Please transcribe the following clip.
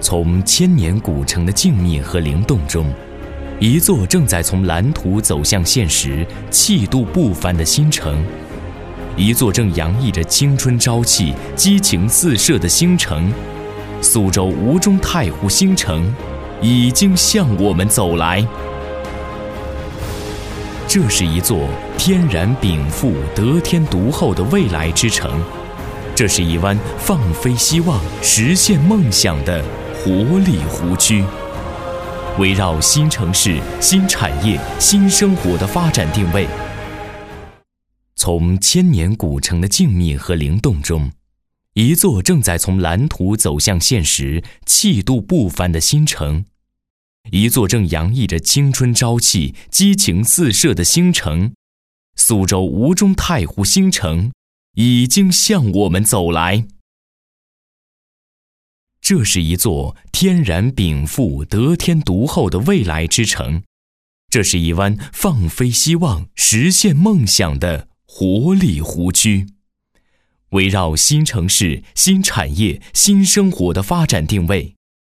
从千年古城的静谧和灵动中，一座正在从蓝图走向现实、气度不凡的新城，一座正洋溢着青春朝气、激情四射的星城——苏州吴中太湖新城，已经向我们走来。这是一座天然禀赋、得天独厚的未来之城，这是一湾放飞希望、实现梦想的活力湖区。围绕新城市、新产业、新生活的发展定位，从千年古城的静谧和灵动中，一座正在从蓝图走向现实、气度不凡的新城，一座正洋溢着青春朝气、激情四射的新城——苏州吴中太湖新城，已经向我们走来。这是一座天然禀赋、得天独厚的未来之城，这是一湾放飞希望、实现梦想的活力湖区。围绕新城市、新产业、新生活的发展定位，